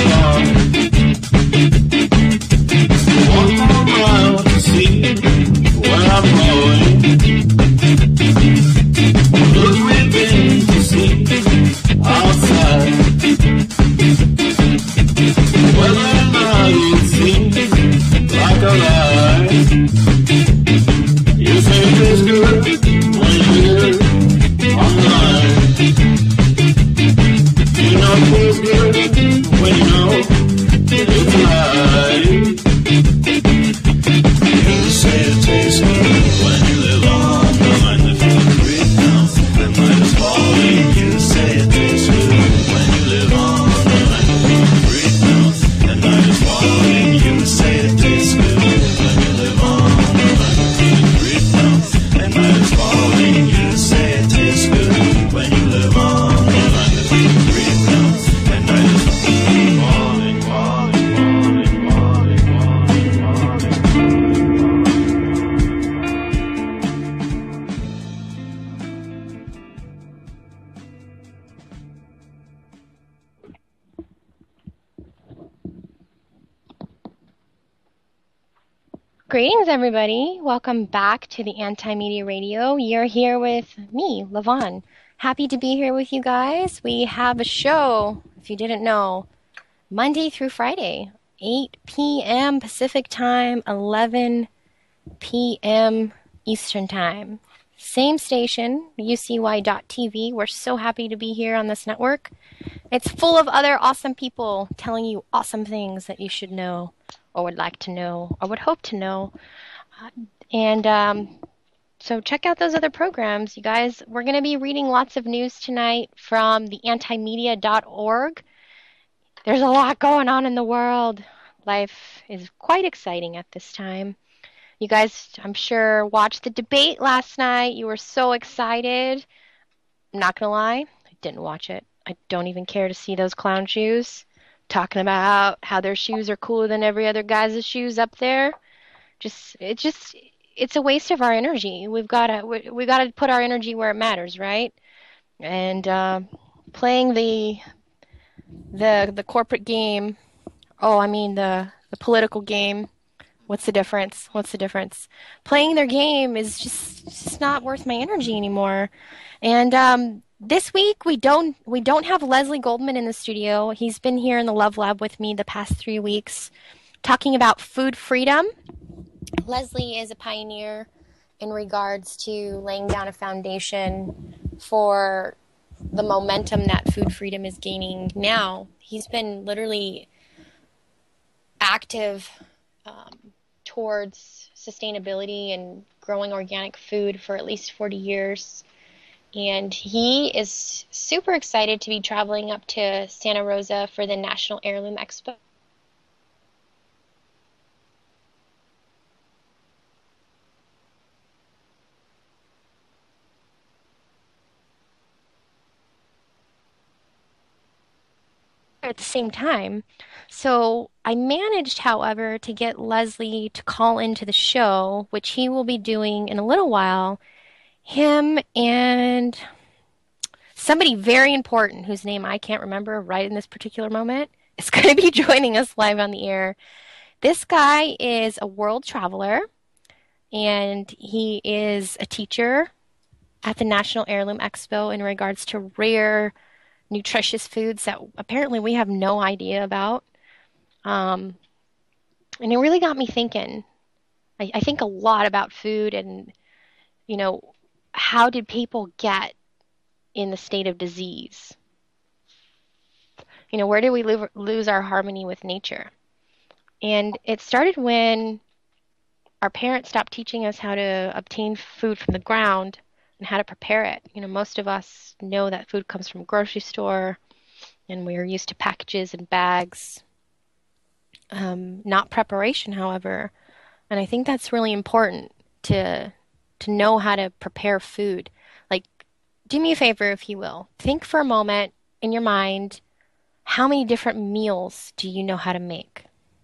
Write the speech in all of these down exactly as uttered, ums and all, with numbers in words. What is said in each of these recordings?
Greetings, everybody. Welcome back to the Anti-Media Radio. You're here with me, Lavon. Happy to be here with you guys. We have a show, if you didn't know, Monday through Friday, eight p.m. Pacific Time, eleven p.m. Eastern Time. Same station, U C Y dot T V. We're so happy to be here on this network. It's full of other awesome people telling you awesome things that you should know, or would like to know, or would hope to know. Uh, and um, so check out those other programs, you guys. We're going to be reading lots of news tonight from the anti media dot org. There's a lot going on in the world. Life is quite exciting at this time. You guys, I'm sure, watched the debate last night. You were so excited. I'm not going to lie, I didn't watch it. I don't even care to see those clown shoes talking about how their shoes are cooler than every other guy's shoes up there. Just it just it's a waste of our energy. We've got to we, we got to put our energy where it matters, right? And uh, playing the the the corporate game. Oh, I mean the the political game. What's the difference? What's the difference? Playing their game is just just not worth my energy anymore. And um, this week we don't we don't have Leslie Goldman in the studio. He's been here in the Love Lab with me the past three weeks, talking about food freedom. Leslie is a pioneer in regards to laying down a foundation for the momentum that food freedom is gaining now. He's been literally active um, towards sustainability and growing organic food for at least forty years. And he is super excited to be traveling up to Santa Rosa for the National Heirloom Expo. At the same time. So I managed, however, to get Leslie to call into the show, which he will be doing in a little while. Him and somebody very important whose name I can't remember right in this particular moment is going to be joining us live on the air. This guy is a world traveler, and he is a teacher at the National Heirloom Expo in regards to rare nutritious foods that apparently we have no idea about. Um, and it really got me thinking. I, I think a lot about food and, you know, how did people get in the state of disease? You know, where did we lo- lose our harmony with nature? And it started when our parents stopped teaching us how to obtain food from the ground and how to prepare it. You know, most of us know that food comes from a grocery store, and we're used to packages and bags, um, not preparation, however. And I think that's really important to to know how to prepare food. Like, do me a favor, if you will. Think for a moment in your mind, how many different meals do you know how to make?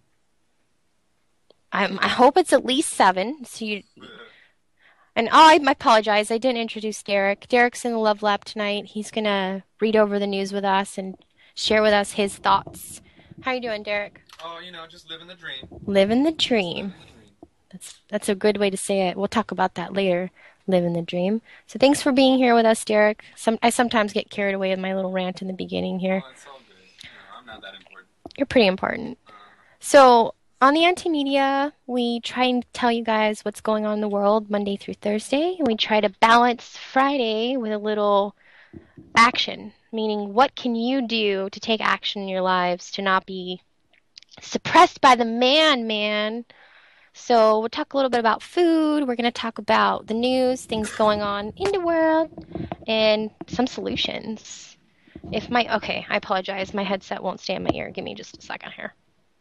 I, I hope it's at least seven. So you. And oh, I apologize, I didn't introduce Derek. Derek's in the Love Lab tonight. He's going to read over the news with us and share with us his thoughts How you doing, Derek? Oh, you know, just living the dream. Living the Just dream. living the dream. That's that's a good way to say it. We'll talk about that later. Living the dream. So thanks for being here with us, Derek. Some I sometimes get carried away with my little rant in the beginning here. Oh, it's all good. You know, I'm not that important. You're pretty important. Uh, So on the Anti-Media, we try and tell you guys what's going on in the world Monday through Thursday, and we try to balance Friday with a little action, meaning what can you do to take action in your lives to not be suppressed by the man, man. So we'll talk a little bit about food. We're going to talk about the news, things going on in the world, and some solutions. If my okay, I apologize. My headset won't stay in my ear. Give me just a second here.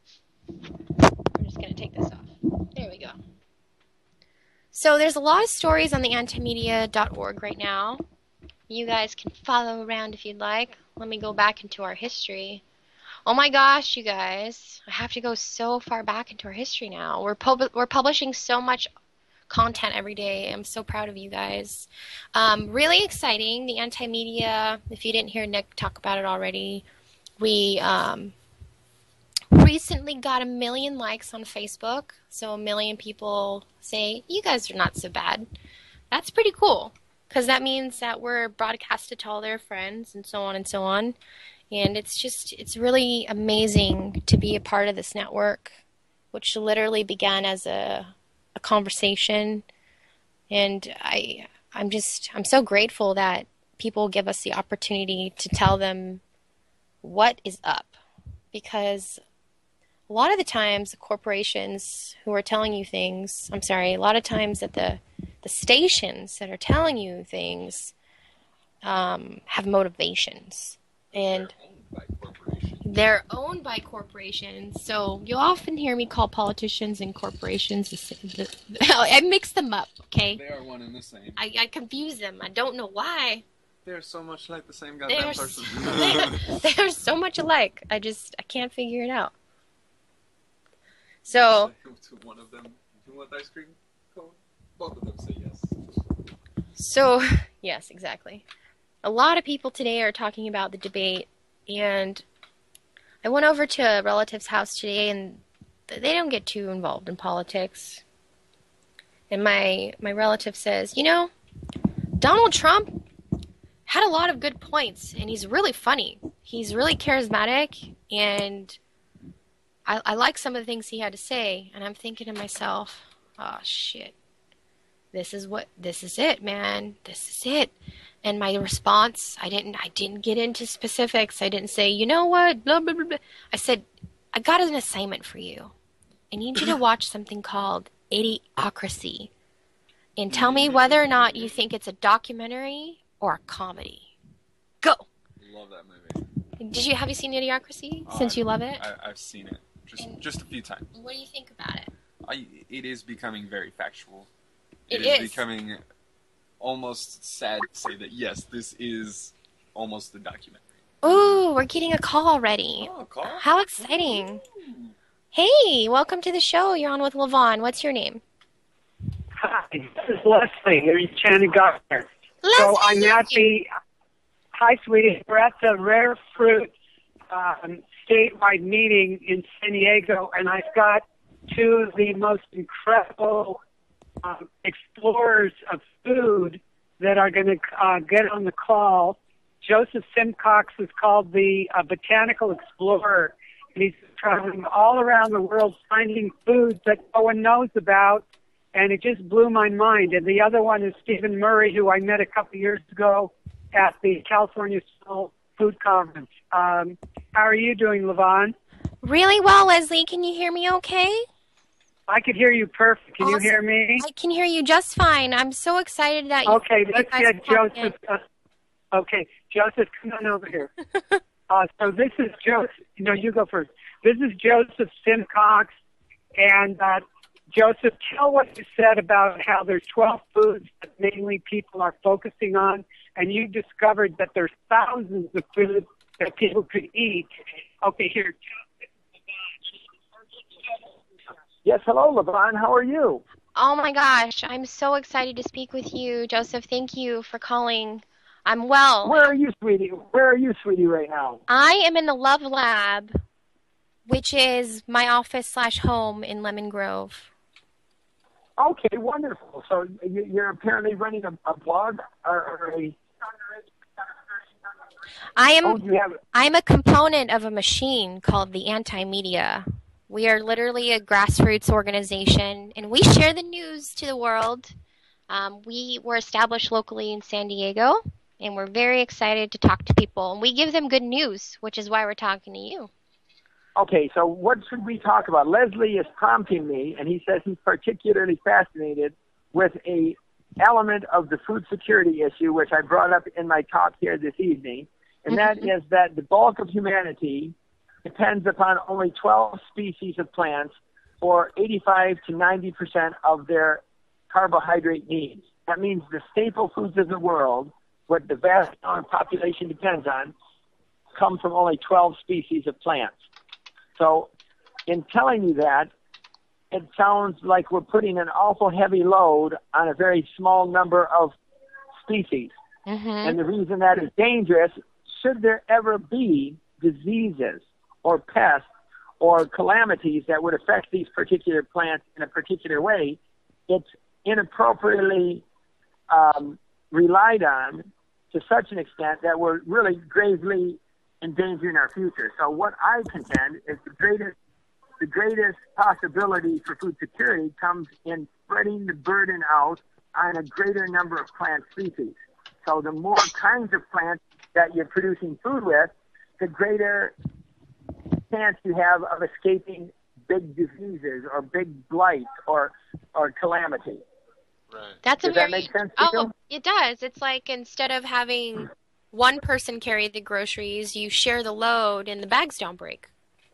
I'm just going to take this off. There we go. So there's a lot of stories on the antimedia dot org right now. You guys can follow around if you'd like. Let me go back into our history. Oh my gosh, you guys. I have to go so far back into our history now. We're pub- we're publishing so much content every day. I'm so proud of you guys. Um, really exciting. The Anti-Media, if you didn't hear Nick talk about it already, we um, recently got a million likes on Facebook. So a million people say, you guys are not so bad. That's pretty cool because that means that we're broadcasted to all their friends and so on and so on. And it's just, it's really amazing to be a part of this network, which literally began as a, a conversation. And I, I'm just, I'm so grateful that people give us the opportunity to tell them what is up. Because a lot of the times, the corporations who are telling you things, I'm sorry, a lot of times that the, the stations that are telling you things um, have motivations. And they're owned by corporations. They're owned by corporations. So you'll often hear me call politicians and corporations. The, the, I mix them up, okay? They are one and the same. I, I confuse them. I don't know why. They're so much like the same They goddamn are, person. they're, they are so much alike. I just, I can't figure it out. So, to one of them, do you want ice cream cone? Both of them say yes. so, yes, exactly. A lot of people today are talking about the debate, and I went over to a relative's house today, and they don't get too involved in politics. And my my relative says, you know, Donald Trump had a lot of good points, and he's really funny. He's really charismatic, and I, I like some of the things he had to say. And I'm thinking to myself, oh shit, this is what this is it, man. This is it. And my response, I didn't I didn't get into specifics. I didn't say, you know what, blah, blah, blah, blah. I said, I got an assignment for you. I need you to watch something called Idiocracy. And tell me whether or not you think it's a documentary or a comedy. Go! Love that movie. Did you have you seen Idiocracy Uh, since you love it? I, I've seen it just And- just a few times. What do you think about it? I, it is becoming very factual. It It is is. becoming almost sad to say that yes, this is almost a documentary. Ooh, we're getting a call already. Oh, Carl? How exciting. Ooh. Hey, welcome to the show. You're on with Levon. What's your name? Hi, this is Leslie. Here's Shannon Gardner. So I'm at the, hi sweetie, we're at the Rare Fruit um, statewide meeting in San Diego, and I've got two of the most incredible um, explorers of food that are going to uh, get on the call. Joseph Simcox is called the uh, Botanical Explorer, and he's traveling all around the world finding foods that no one knows about, and it just blew my mind. And the other one is Stephen Murray, who I met a couple years ago at the California Soul Food Conference. Um, how are you doing, Levon? Really well, Leslie. Can you hear me okay? I could hear you perfect. Can Awesome. you hear me? I can hear you just fine. I'm so excited that you Okay, you let's guys get popped in. Joseph. Uh, okay, Joseph, come on over here. uh, so this is Joseph. No, you go first. This is Joseph Simcox. And uh, Joseph, tell what you said about how there's twelve foods that mainly people are focusing on, and you discovered that there's thousands of foods that people could eat. Okay, here. Yes, hello, Levon. How are you? Oh my gosh, I'm so excited to speak with you, Joseph. Thank you for calling. I'm well. Where are you, sweetie? Where are you, sweetie, right now? I am in the Love Lab which is my office slash home in Lemon Grove. Okay, wonderful. So you- you're apparently running a, a blog or, or a... I am Oh, you have... I'm a component of a machine called the Anti-Media. We are literally a grassroots organization, and we share the news to the world. Um, we were established locally in San Diego, and we're very excited to talk to people. And we give them good news, which is why we're talking to you. Okay, so what should we talk about? Leslie is prompting me, and he says he's particularly fascinated with a element of the food security issue, which I brought up in my talk here this evening, and that is that the bulk of humanity depends upon only twelve species of plants for eighty-five to ninety percent of their carbohydrate needs. That means the staple foods of the world, what the vast population depends on, come from only twelve species of plants. So in telling you that, it sounds like we're putting an awful heavy load on a very small number of species. Mm-hmm. And the reason that is dangerous, should there ever be diseases or pests or calamities that would affect these particular plants in a particular way, it's inappropriately um, relied on to such an extent that we're really gravely endangering our future. So what I contend is the greatest the greatest possibility for food security comes in spreading the burden out on a greater number of plant species. So the more kinds of plants that you're producing food with, the greater chance you have of escaping big diseases or big blight or or calamity. Right. That's a Does very that make sense to oh, you? it does. It's like instead of having one person carry the groceries, you share the load, and the bags don't break.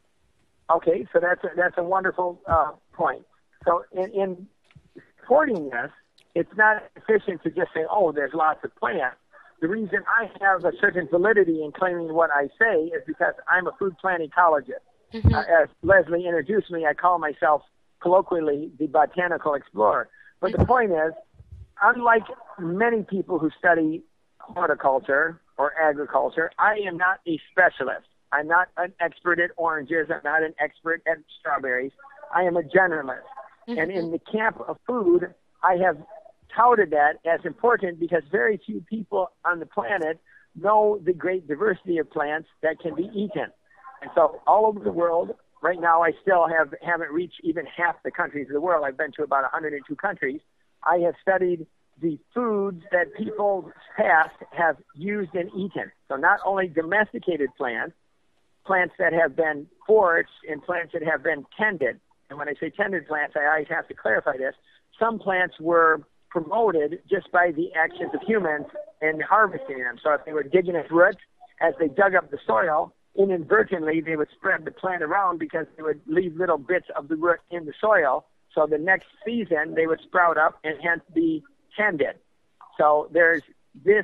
Okay, so that's a, that's a wonderful uh, point. So in, in supporting this, it's not sufficient to just say, oh, there's lots of plants. The reason I have a certain validity in claiming what I say is because I'm a food plant ecologist. Mm-hmm. Uh, as Leslie introduced me, I call myself colloquially the botanical explorer. But the point is, unlike many people who study horticulture or agriculture, I am not a specialist. I'm not an expert at oranges. I'm not an expert at strawberries. I am a generalist. Mm-hmm. And in the camp of food, I have touted that as important because very few people on the planet know the great diversity of plants that can be eaten. And so all over the world, right now I still have, haven't reached even half the countries of the world. I've been to about one hundred two countries. I have studied the foods that people past have used and eaten. So not only domesticated plants, plants that have been foraged and plants that have been tended. And when I say tended plants, I always have to clarify this. Some plants were promoted just by the actions of humans in harvesting them. So if they were digging its roots, as they dug up the soil, inadvertently they would spread the plant around because they would leave little bits of the root in the soil. So the next season they would sprout up and hence be tended. So there's this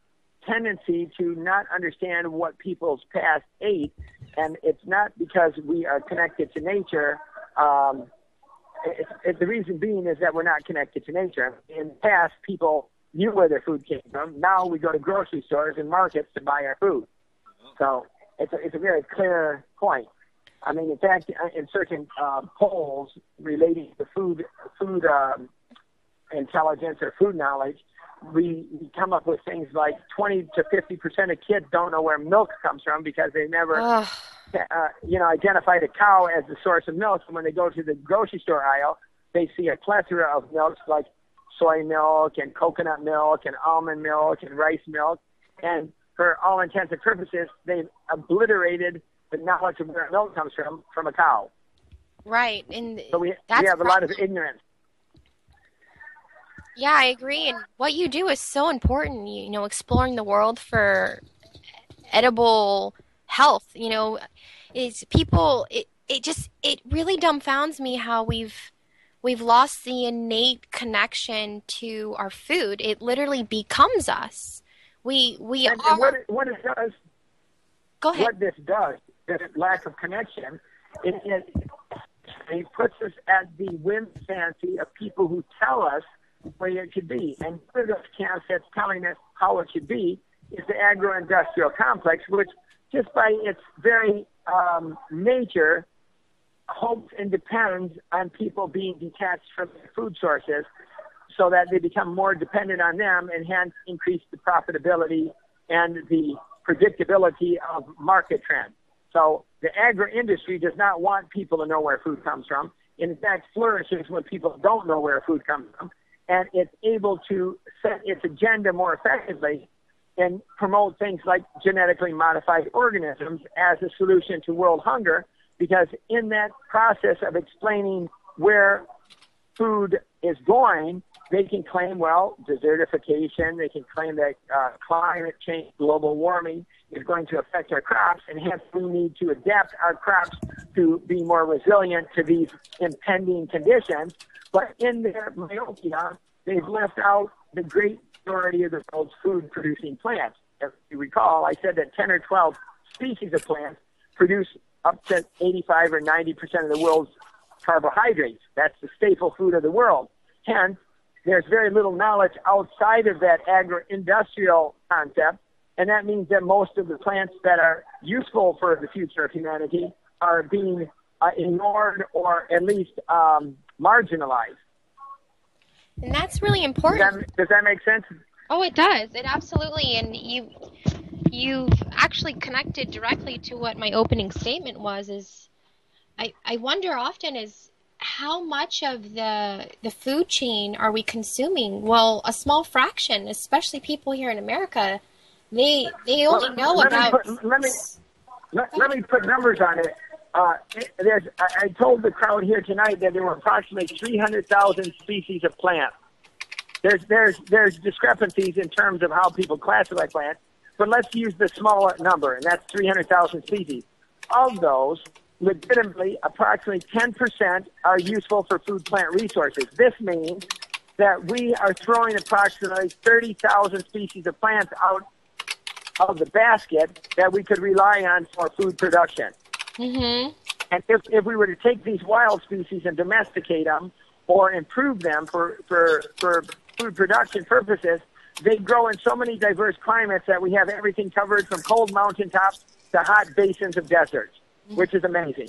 tendency to not understand what people's past ate, and it's not because we are connected to nature. Um, it, it, the reason being is that we're not connected to nature. In the past, people knew where their food came from. Now we go to grocery stores and markets to buy our food. So it's a, it's a very clear point. I mean, in fact, in certain uh, polls relating to food, food um, intelligence or food knowledge, we, we come up with things like twenty to fifty percent of kids don't know where milk comes from because they never, uh, you know, identified a cow as the source of milk. And when they go to the grocery store aisle, they see a plethora of milks like soy milk and coconut milk and almond milk and rice milk. And for all intents and purposes, they've obliterated the knowledge of where milk comes from from a cow. Right, and so we, that's we have a lot of ignorance. Yeah, I agree. And what you do is so important, you know, exploring the world for edible health, you know, is people, it, it just, it really dumbfounds me how we've, we've lost the innate connection to our food. It literally becomes us. We, we and, are. And what, it, what it does, Go ahead. What this does, this lack of connection, it, it, it puts us at the whim fancy of people who tell us the way it should be. And one of those camps that's telling us how it should be is the agro-industrial complex, which just by its very um, nature hopes and depends on people being detached from their food sources so that they become more dependent on them and hence increase the profitability and the predictability of market trends. So the agri-industry does not want people to know where food comes from. In fact, flourishes when people don't know where food comes from, and it's able to set its agenda more effectively and promote things like genetically modified organisms as a solution to world hunger, because in that process of explaining where food is going, they can claim, well, desertification, they can claim that uh, climate change, global warming is going to affect our crops, and hence we need to adapt our crops to be more resilient to these impending conditions. But in their myopia, they've left out the great majority of the world's food-producing plants. If you recall, I said that ten or twelve species of plants produce up to eighty-five or ninety percent of the world's carbohydrates. That's the staple food of the world. Hence, there's very little knowledge outside of that agro-industrial concept, and that means that most of the plants that are useful for the future of humanity are being uh, ignored or at least um, marginalized. And that's really important. Does that, does that make sense? Oh, it does. It absolutely. And you, you've actually connected directly to what my opening statement was. Is I, I wonder often is how much of the the food chain are we consuming? Well, a small fraction, especially people here in America, they they only well, know let about. Me put, let me let, let me put numbers on it. Uh, there's, I, I told the crowd here tonight that there were approximately three hundred thousand species of plants. There's, there's, there's discrepancies in terms of how people classify plants, but let's use the smaller number, and that's three hundred thousand species. Of those, legitimately, approximately ten percent are useful for food plant resources. This means that we are throwing approximately thirty thousand species of plants out of the basket that we could rely on for food production. Mm-hmm. And if, if we were to take these wild species and domesticate them or improve them for, for, for food production purposes, they grow in so many diverse climates that we have everything covered from cold mountaintops to hot basins of deserts, mm-hmm. which is amazing.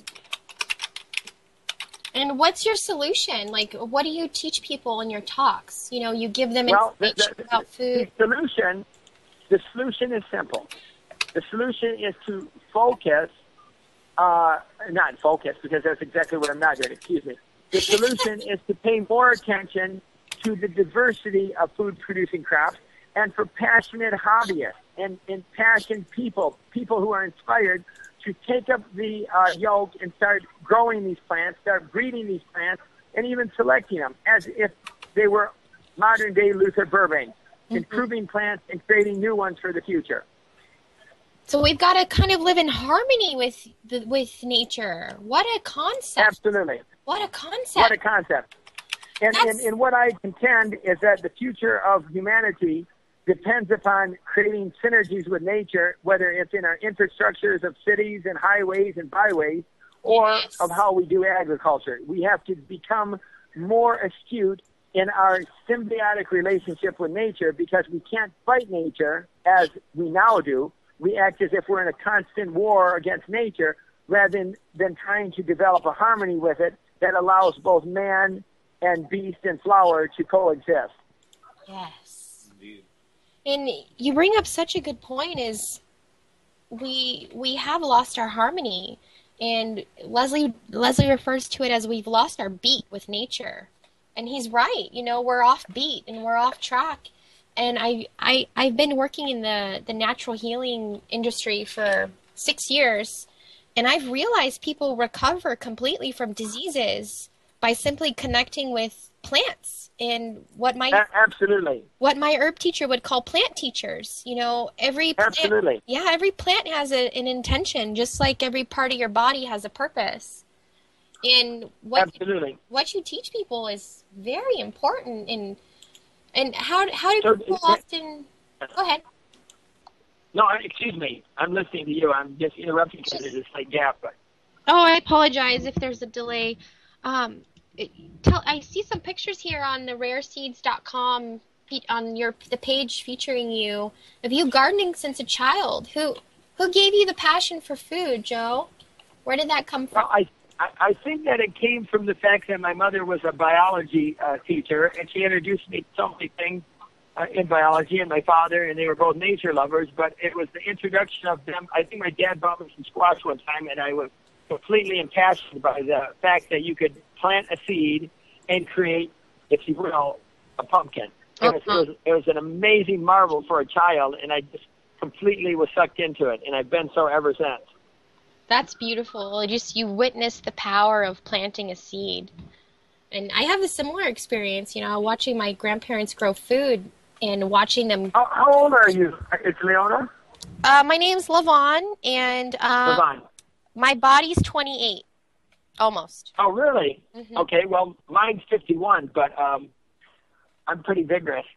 And what's your solution? Like, what do you teach people in your talks? You know, you give them well, information the, the, about food. The solution, the solution is simple. The solution is to focus Uh, not focus, because that's exactly what I'm not doing, excuse me. The solution is to pay more attention to the diversity of food-producing crops and for passionate hobbyists and, and passionate people, people who are inspired to take up the uh, yoke and start growing these plants, start breeding these plants, and even selecting them as if they were modern-day Luther Burbank, mm-hmm. improving plants and creating new ones for the future. So we've got to kind of live in harmony with the, with nature. What a concept. Absolutely. What a concept. What a concept. And, and, and what I contend is that the future of humanity depends upon creating synergies with nature, whether it's in our infrastructures of cities and highways and byways, or yes. of how we do agriculture. We have to become more astute in our symbiotic relationship with nature, because we can't fight nature as we now do. We act as if we're in a constant war against nature rather than, than trying to develop a harmony with it that allows both man and beast and flower to coexist. Yes. Indeed. And you bring up such a good point is we we have lost our harmony. And Leslie Leslie refers to it as we've lost our beat with nature. And he's right. You know, we're off beat and we're off track. And I, I, I've been working in the, the natural healing industry for six years, and I've realized people recover completely from diseases by simply connecting with plants and what my absolutely what my herb teacher would call plant teachers. You know, every plant, absolutely yeah, every plant has a, an intention, just like every part of your body has a purpose. And what absolutely what you teach people is very important. And And how how do so, people often... Go ahead. No, excuse me. I'm listening to you. I'm just interrupting because there's a slight gap. But. Oh, I apologize if there's a delay. Um, it, tell, I see some pictures here on the rare seeds dot com on your the page featuring you of you gardening since a child. Who who gave you the passion for food, Joe? Where did that come from? Well, I I, I think that it came from the fact that my mother was a biology uh, teacher, and she introduced me to so many things uh, in biology, and my father, and they were both nature lovers, but it was the introduction of them. I think my dad bought me some squash one time, and I was completely impassioned by the fact that you could plant a seed and create, if you will, a pumpkin. It was, it was, it was an amazing marvel for a child, and I just completely was sucked into it, and I've been so ever since. That's beautiful. Just you witness the power of planting a seed. And I have a similar experience, you know, watching my grandparents grow food and watching them. How, how old are you? It's Leona? Uh, my name's Lavon, and uh, Lavon. my body's twenty-eight, almost. Oh, really? Mm-hmm. Okay, well, mine's fifty-one, but um, I'm pretty vigorous.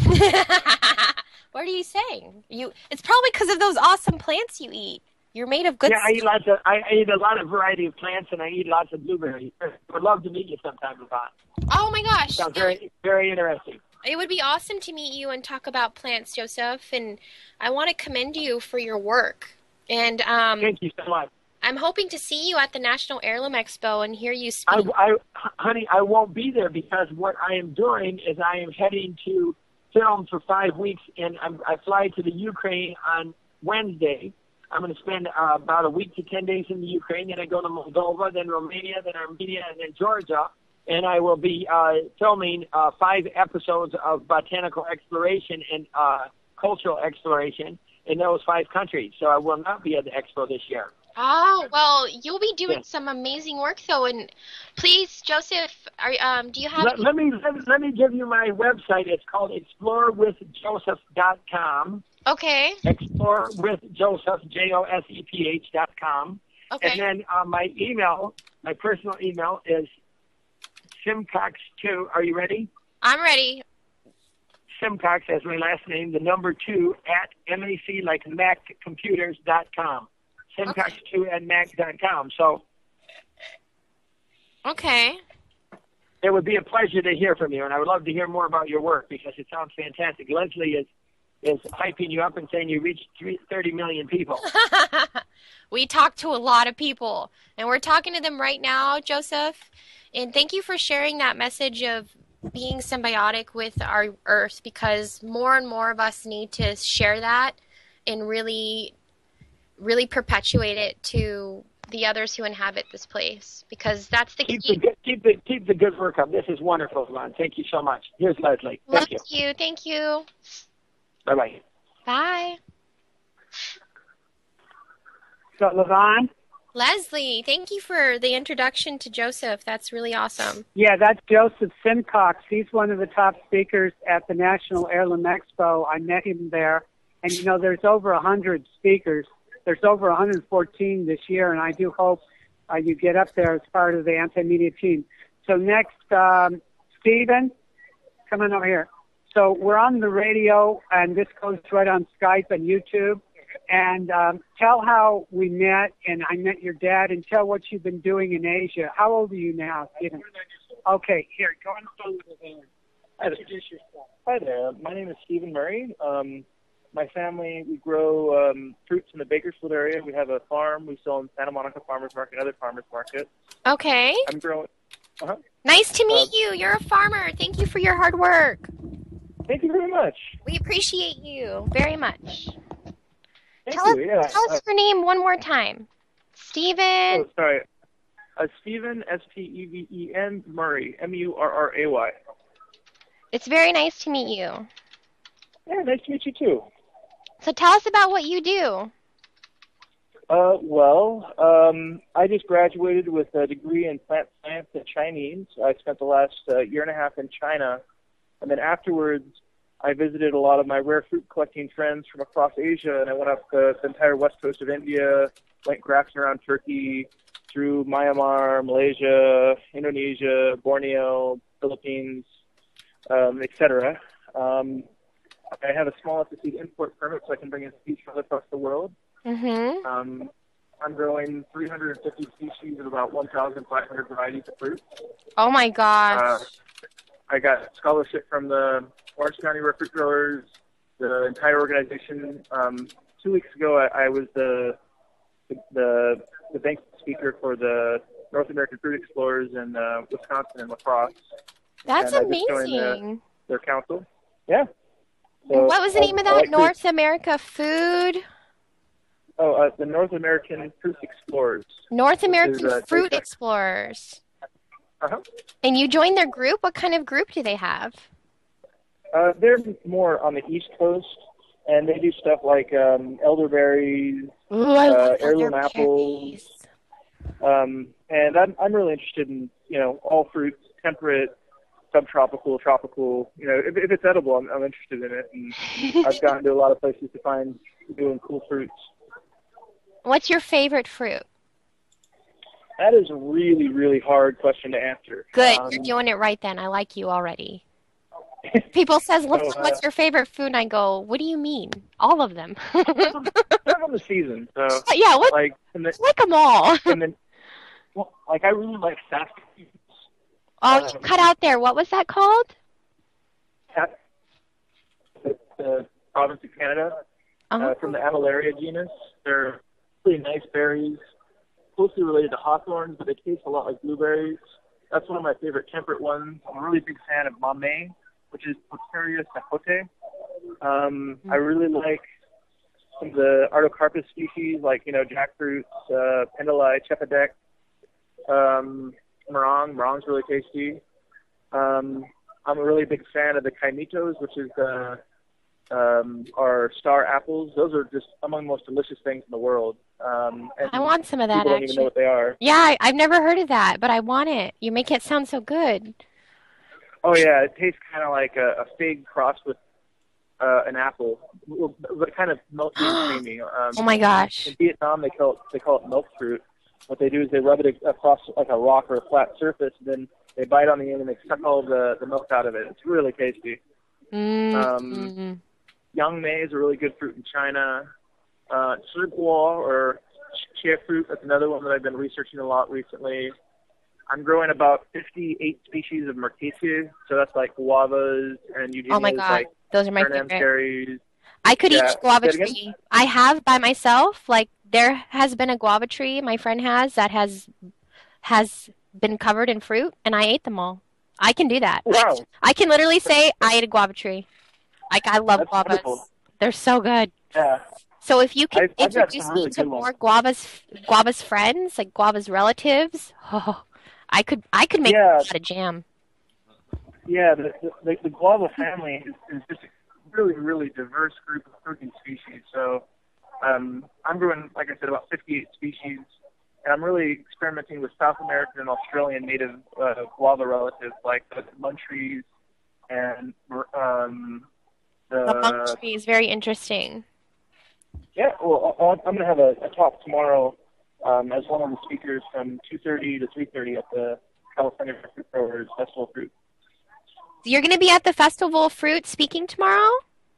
What are you saying? You? It's probably because of those awesome plants you eat. You're made of good Yeah, I eat stuff. lots of. I I eat a lot of variety of plants, and I eat lots of blueberries. I would love to meet you sometime, Lavon. Oh my gosh! Sounds very, very interesting. It would be awesome to meet you and talk about plants, Joseph. And I want to commend you for your work. And um, Thank you so much. I'm hoping to see you at the National Heirloom Expo and hear you I, speak. I, honey, I won't be there because what I am doing is I am heading to film for five weeks, and I'm, I fly to the Ukraine on Wednesday. I'm going to spend uh, about a week to ten days in the Ukraine. Then I go to Moldova, then Romania, then Armenia, and then Georgia. And I will be uh, filming uh, five episodes of botanical exploration and uh, cultural exploration in those five countries. So I will not be at the expo this year. Oh, well, you'll be doing Yeah. some amazing work, though. And please, Joseph, are, um, do you have... Let, let me let, let me give you my website. It's called explore with joseph dot com. Okay, Explore with Joseph, J O S E P H dot com. okay. And then uh, my email, my personal email is simcox two. Are you ready? I'm ready. Simcox as my last name, the number two at mac, like mac computers dot com. Simcox two at mac dot com. So Okay. it would be a pleasure to hear from you, and I would love to hear more about your work because it sounds fantastic. Leslie is is hyping you up and saying you reached three, thirty million people. We talk to a lot of people, and we're talking to them right now, Joseph. And thank you for sharing that message of being symbiotic with our Earth, because more and more of us need to share that and really, really perpetuate it to the others who inhabit this place, because that's the Keep key. the, good- keep, the, keep the good work up. This is wonderful, Ron. Thank you so much. Here's Leslie. Love Thank you. you. Thank you. Bye-bye. Bye. So, Levon? Leslie, thank you for the introduction to Joseph. That's really awesome. Yeah, that's Joseph Simcox. He's one of the top speakers at the National Heirloom Expo. I met him there. And, you know, there's over one hundred speakers. There's over one hundred fourteen this year, and I do hope uh, you get up there as part of the anti-media team. So next, um, Stephen, come on over here. So we're on the radio, and this goes right on Skype and YouTube. And um, tell how we met, and I met your dad, and tell what you've been doing in Asia. How old are you now, Stephen? Okay, here, go on the phone with him. Introduce yourself. Hi there. My name is Stephen Murray. Um, my family, we grow um, fruits in the Bakersfield area. We have a farm. We sell in Santa Monica Farmers Market and other farmers markets. Okay. I'm growing. Uh-huh. Nice to meet Uh, you. You're a farmer. Thank you for your hard work. Thank you very much. We appreciate you very much. Thank Tell us, you. Yeah. tell us Uh, your name one more time. Stephen. oh, sorry. Uh, Stephen, S T E V E N, Murray, M U R R A Y. It's very nice to meet you. Yeah, nice to meet you too. So tell us about what you do. Uh, well, um, I just graduated with a degree in plant science and Chinese. I spent the last uh, year and a half in China, and then afterwards, I visited a lot of my rare fruit collecting friends from across Asia, and I went up the, the entire west coast of India, went grafting around Turkey, through Myanmar, Malaysia, Indonesia, Borneo, Philippines, um, et cetera. Um, I have a small S S C import permit, so I can bring in seeds from across the world. Mm-hmm. Um, I'm growing three hundred fifty species of about one thousand five hundred varieties of fruit. Oh my gosh. Uh, I got scholarship from the Orange County Rare Fruit Growers, the entire organization. Um, two weeks ago, I, I was the the the bank speaker for the North American Fruit Explorers in uh, Wisconsin and La Crosse. That's and I just joined amazing. the, their council. Yeah. And what was the I- name of I that? like North fruit. America Food? Oh, uh, the North American Fruit Explorers. North American uh, Fruit based on- Explorers. Uh-huh. And you joined their group? What kind of group do they have? Uh, they're more on the East Coast, and they do stuff like um, elderberries, Ooh, I uh, love heirloom elderberries. apples. Um, and I'm I'm really interested in you know all fruits, temperate, subtropical, tropical. You know, if, if it's edible, I'm, I'm interested in it. And I've gotten to a lot of places to find new and cool fruits. What's your favorite fruit? That is a really really hard question to answer. Good, Um, you're doing it right then. I like you already. People says, So, "What's uh, what's your favorite food?" And I go, "What do you mean? All of them." Depends on the season. So Yeah, what? like in the Like them all. in the well, like I really like saskatoons. Oh, you cut out there. What was that called? Cat- the, the province of Canada, Uh-huh. uh, from the Amalaria genus. They're really nice berries, closely related to hawthorns, but they taste a lot like blueberries. That's one of my favorite temperate ones. I'm a really big fan of Mamey, which is Poteria sapote. Um, I really like some of the Artocarpus species, like, you know, jackfruits, uh, penduli, chepadek, um, meringue. Meringue's really tasty. Um, I'm a really big fan of the kaimitos, which is uh, um, our star apples. Those are just among the most delicious things in the world. Um, and I want some of that, people don't even know actually. what they are. Yeah, I, I've never heard of that, but I want it. You make it sound so good. Oh yeah, it tastes kind of like a, a fig crossed with uh, an apple, but kind of milky and creamy. Um, Oh my gosh. In Vietnam, they call it, they call it milk fruit. What they do is they rub it across like a rock or a flat surface, and then they bite on the end and they suck all the, the milk out of it. It's really tasty. Mm. Um, Yang mei is a really good fruit in China. Uh, Zhiguo or chia fruit, that's another one that I've been researching a lot recently. I'm growing about fifty-eight species of merkisia, so that's like guavas and eugenias, Oh my god, like those are my Fernand favorite. cherries. I could Yeah. eat guava Say it again? tree. I have by myself. Like there has been a guava tree my friend has that has has been covered in fruit, and I ate them all. I can do that. Wow. I can literally say I ate a guava tree. Like I love That's guavas. wonderful. They're so good. Yeah. So if you can I've- I've got introduce some me really to good ones. more guavas, guavas friends, like guavas relatives, oh, I could I could make Yeah. a lot of jam. Yeah, the, the, the guava family is, is just a really, really diverse group of fruiting species. So um, I'm growing, like I said, about fifty-eight species, and I'm really experimenting with South American and Australian native uh, guava relatives like the monk trees and um, the... The monk tree is very interesting. Yeah, well, I- I'm going to have a, a talk tomorrow um, as one of the speakers from two thirty to three thirty at the California Fruit Growers Festival of Fruit. You're going to be at the Festival of Fruit speaking tomorrow?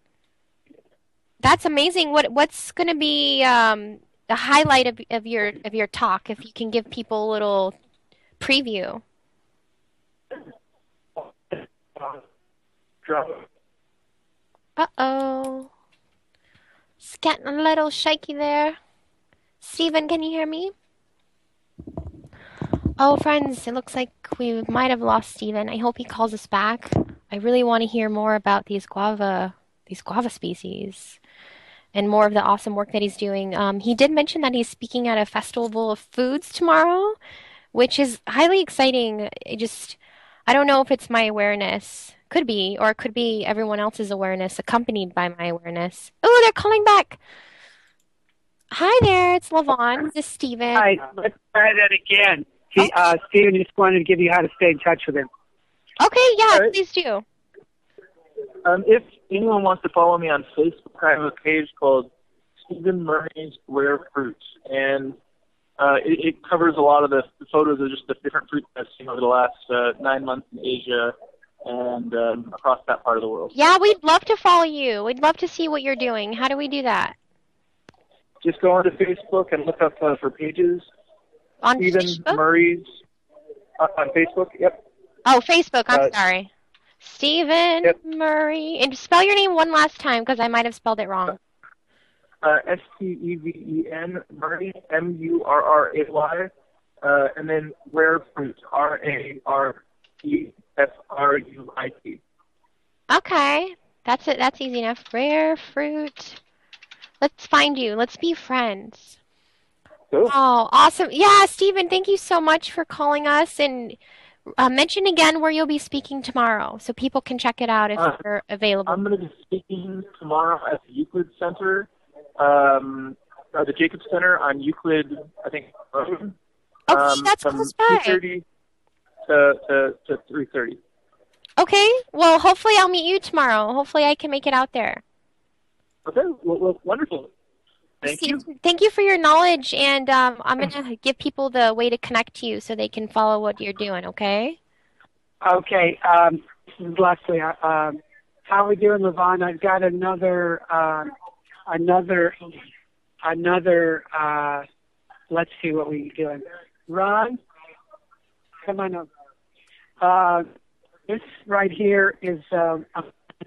That's amazing. What what's going to be um, the highlight of of your of your talk? If you can give people a little preview. Uh oh, it's getting a little shaky there. Steven, can you hear me? Oh, friends, it looks like we might have lost Steven. I hope he calls us back. I really want to hear more about these guava, these guava species, and more of the awesome work that he's doing. Um, he did mention that he's speaking at a festival of foods tomorrow, which is highly exciting. I just, I don't know if it's my awareness. Could be, or it could be everyone else's awareness accompanied by my awareness. Oh, they're calling back. Hi there, it's Lavon. This is Steven. Hi, let's try that again. He, uh, Steven just wanted to give you how to stay in touch with him. Okay, yeah, All right. please do. Um, if anyone wants to follow me on Facebook, I have a page called Stephen Murray's Rare Fruits, and uh, it, it covers a lot of the photos of just the different fruits I've seen over the last uh, nine months in Asia and um, across that part of the world. Yeah, we'd love to follow you. We'd love to see what you're doing. How do we do that? Just go onto Facebook and look up uh, for pages. On Stephen Facebook? Murray's uh, on Facebook. Yep. Oh, Facebook. I'm Uh, sorry. Stephen yep. Murray. And spell your name one last time because I might have spelled it wrong. Uh, S T E V E N Murray, M U R R A Y. uh, and then Rare Fruit, R A R E F R U I T. Okay, that's it. That's easy enough. Rare fruit. Let's find you. Let's be friends. Cool. Oh, awesome. Yeah, Stephen, thank you so much for calling us. And uh, mention again where you'll be speaking tomorrow so people can check it out if Uh, you're available. I'm going to be speaking tomorrow at the Euclid Center, um, or the Jacobs Center on Euclid, I think, Road. Okay, um, that's from close two by. thirty to, to, to three thirty. Okay, well, hopefully I'll meet you tomorrow. Hopefully I can make it out there. Okay, well, well, wonderful. Thank See- you. Thank you for your knowledge, and um, I'm going to give people the way to connect to you so they can follow what you're doing, okay? Okay, um, this is Leslie. Uh, um, how are we doing, Levon? I've got another, um, another, another. Uh, let's see what we're doing. Ron, come on up. Uh, this right here is um, a,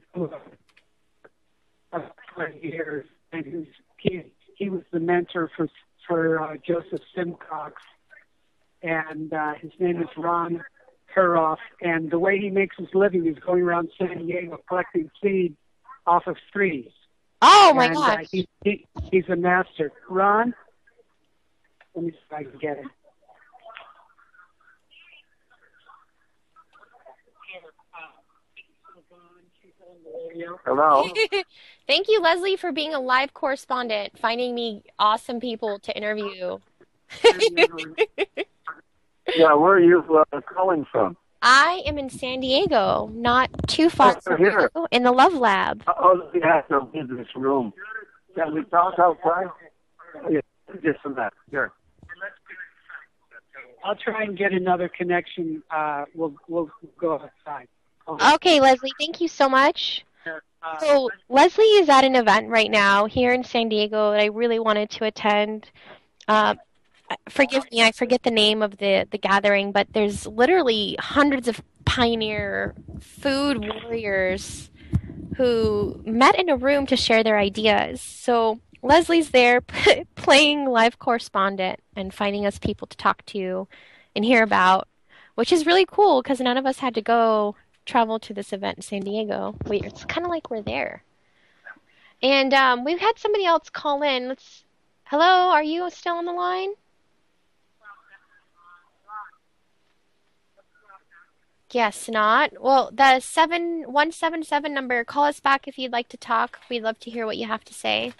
a friend here, and who's he? He was the mentor for for uh, Joseph Simcox, and uh, his name is Ron Heroff. And the way he makes his living is going around San Diego collecting seed off of trees. Oh, my and, gosh. Uh, he, he, he's a master. Ron, let me see if I can get it. Hello. Thank you, Leslie, for being a live correspondent, finding me awesome people to interview. Yeah, where are you uh, calling from? I am in San Diego, not too far Oh, from here. you, in the Love Lab. Oh, we have to leave this room. Can we talk outside? Yeah, just a minute. Here. I'll try and get another connection. Uh, we'll we'll go outside. Okay, Leslie, thank you so much. Uh, So Leslie is at an event right now here in San Diego that I really wanted to attend. Uh, forgive me, I forget the name of the, the gathering, but there's literally hundreds of pioneer food warriors who met in a room to share their ideas. So Leslie's there playing live correspondent and finding us people to talk to and hear about, which is really cool because none of us had to go travel to this event in San Diego. Wait, it's kind of like we're there. And um, we've had somebody else call in. Let's. Hello, are you still on the line? Guess not. Well, the seven one seven seven number. Call us back if you'd like to talk. We'd love to hear what you have to say.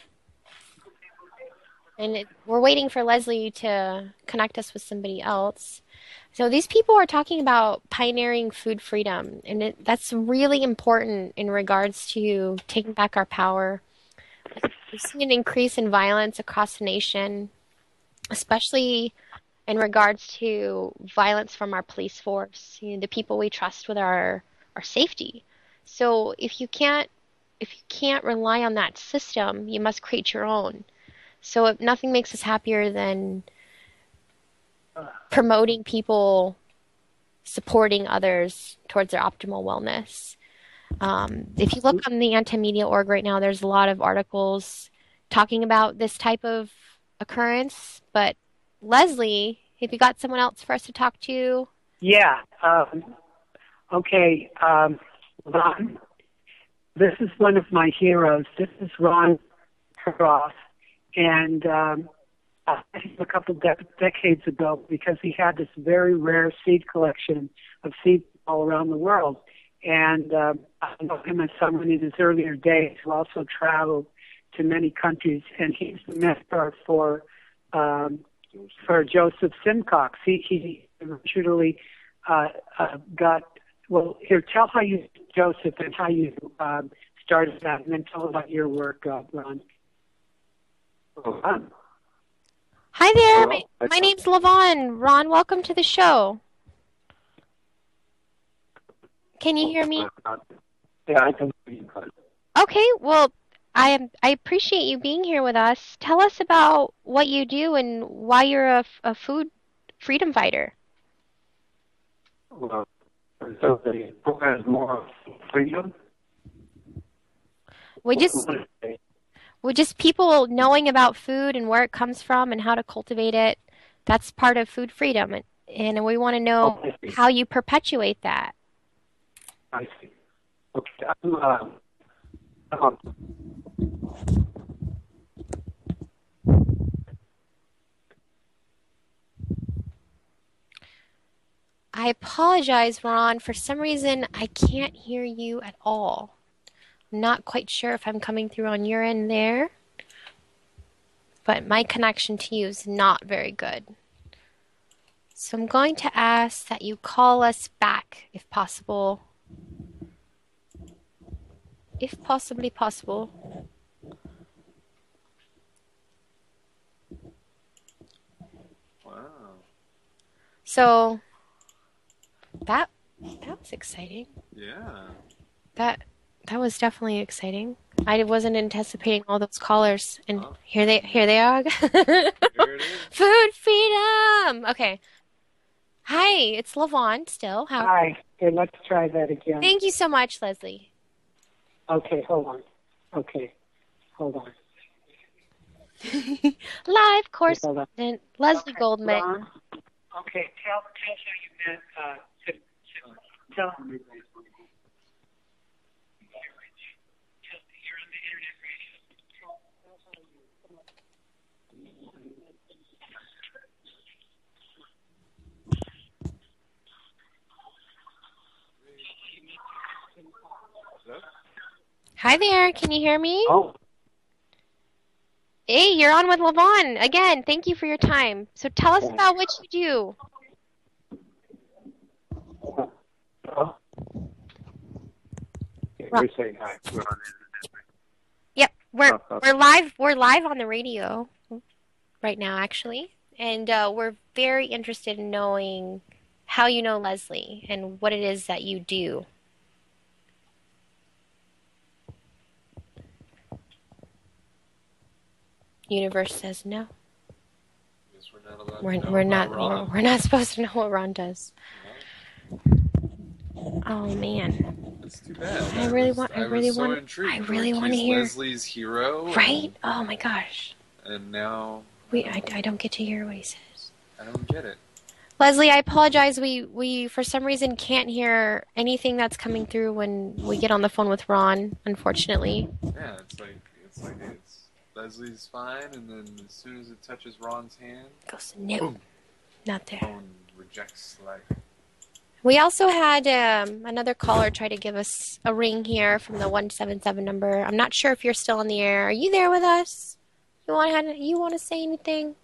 And it, we're waiting for Leslie to connect us with somebody else. So these people are talking about pioneering food freedom, and it, that's really important in regards to taking back our power. We've seen an increase in violence across the nation, especially in regards to violence from our police force, you know, the people we trust with our, our safety. So if you can't if you can't rely on that system, you must create your own. So if nothing makes us happier than promoting people, supporting others towards their optimal wellness. Um, if you look on the Anti-Media org right now, there's a lot of articles talking about this type of occurrence. But Leslie, have you got someone else for us to talk to? Yeah. Um, okay. Um, Ron, this is one of my heroes. This is Ron Heroff. And um, I met him a couple de- decades ago because he had this very rare seed collection of seeds all around the world. And um, I know him as someone in his earlier days who also traveled to many countries. And he's the mentor for um, for Joseph Simcox. He, he literally uh, uh, got, well, here, tell how you, Joseph, and how you um, started that, and then tell about your work, uh, Ron. Oh, Ron. Hi there. Hello. My, my name's Levon. Ron, welcome to the show. Can you hear me? Yeah, I can hear you. Okay, well, I am. I appreciate you being here with us. Tell us about what you do and why you're a, a food freedom fighter. Well, so the program is more freedom. We just, we just people knowing about food and where it comes from and how to cultivate it. That's part of food freedom, and, and we want to know Oh, I see. how you perpetuate that. I see. Okay. I'm, uh, um, I apologize, Ron. For some reason, I can't hear you at all. I'm not quite sure if I'm coming through on your end there, but my connection to you is not very good. So I'm going to ask that you call us back, if possible. If possibly possible. Wow. So that that was exciting. Yeah. That that was definitely exciting. I wasn't anticipating all those callers, and Huh? here they here they are. Here it is. Food freedom. Okay. Hi, it's Lavon still. How? Hi. Okay, let's try that again. Thank you so much, Leslie. Okay, hold on. Okay, hold on. Live Hold on. correspondent Leslie Okay, Goldman. Ron? Okay, tell tell how you met. Uh, to, to, tell. Hello? Hi there. Can you hear me? Oh, Hey, you're on with Lavon again. Thank you for your time. So tell us about what you do. oh. You're saying hi. We're on Yep, we're Oh, okay. we're live. We're live on the radio right now, actually, and uh, we're very interested in knowing how you know Leslie and what it is that you do. Universe says no. Guess we're not allowed We're to know we're about not Ron. we're, we're not supposed to know what Ron does. No, Oh man, that's too bad. I really was, want- I was really so want- intrigued. I really Like, wanna he's hear- Leslie's hero. right? And, Oh my gosh, and now we I, I don't get to hear what he says. I don't get it. Leslie, I apologize. We we for some reason can't hear anything that's coming through when we get on the phone with Ron. Unfortunately. Yeah, it's like it's like it's Leslie's fine, and then as soon as it touches Ron's hand, Goes no, boom, not there. phone rejects life. We also had um, another caller try to give us a ring here from the one seven seven number. I'm not sure if you're still on the air. Are you there with us? You want to you want to say anything?